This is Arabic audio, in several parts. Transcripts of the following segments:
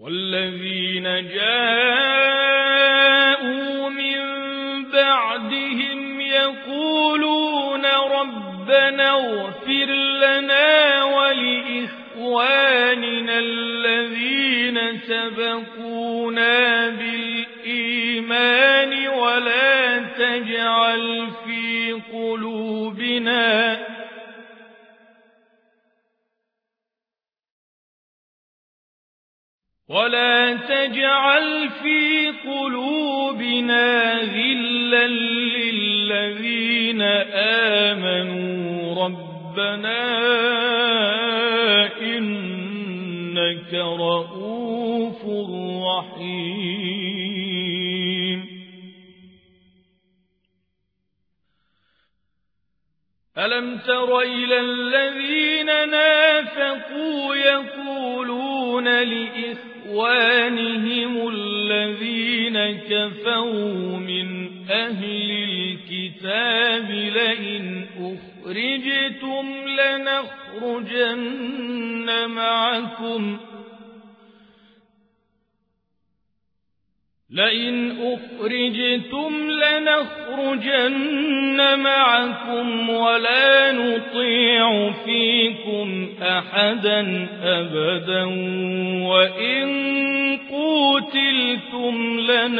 والذين جاءوا من بعدهم يقولون ربنا اغفر لنا ولإخواننا الذين سبقونا بالإيمان ولا تجعل في قلوبنا غلا للذين آمنوا ربنا إنك رؤوف رحيم. ألم تر إلى الذين نافقوا يقولون لإخوانهم الذين كفروا من أهل الكتاب لئن أخرجتم لنخرجن معكم ولا نطيع فيكم أحدا أبدا وإن قوتلتم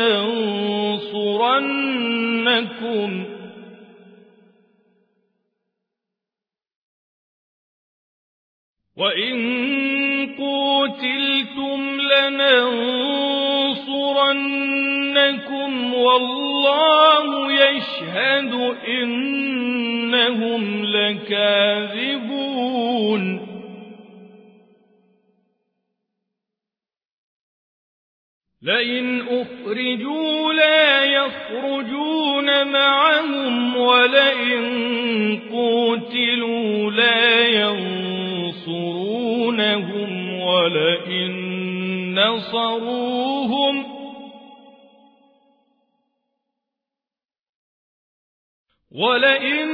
لننصرنكم والله يشهد إنهم لكاذبون. لئن أخرجوا لا يخرجون معهم ولئن قوتلوا لا ينصرونهم ولئن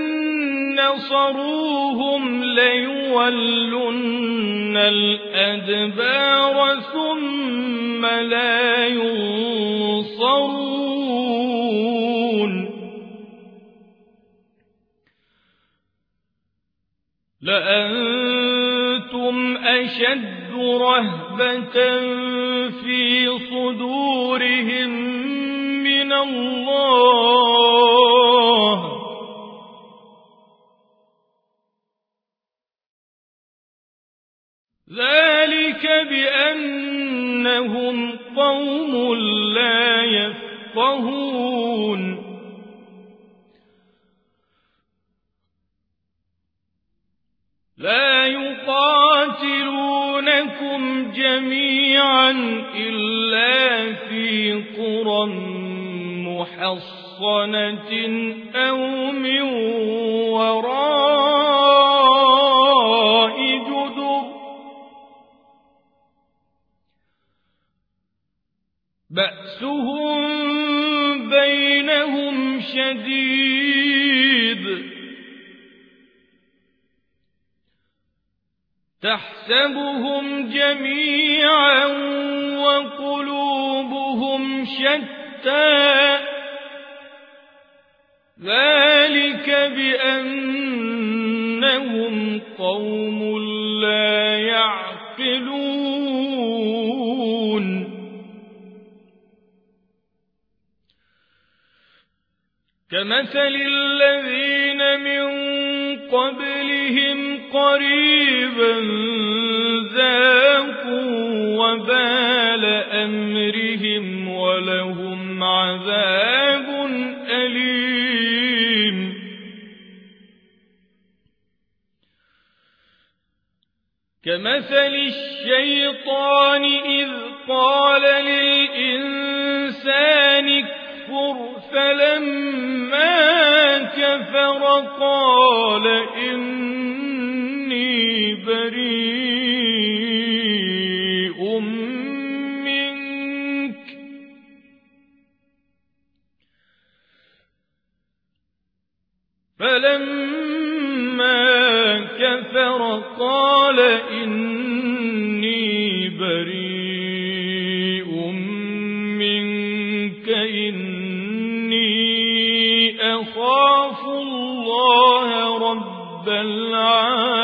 نصروهم ليولن الأدبار ثم لا ينصرون. لأنتم أشد رهبة في صدورهم من الله ذلك بأنهم قوم لا يفقهون. لا يقاتلونكم جميعا إلا في قرى محصنة أو من وراء جدر بأسهم بينهم شديد تحسبهم جميعا وقلوبهم شتى ذلك بأنهم قوم لا يعقلون. كمثل الذين من قبلهم قريبا ذاقوا وبال أمرهم ولهم عذاب أليم. كمثل الشيطان إذ قال للإنسان اكفر فلما كفر قال إني بريء منك فلما كفر قال إني بريء إني أخاف الله رب العالمين.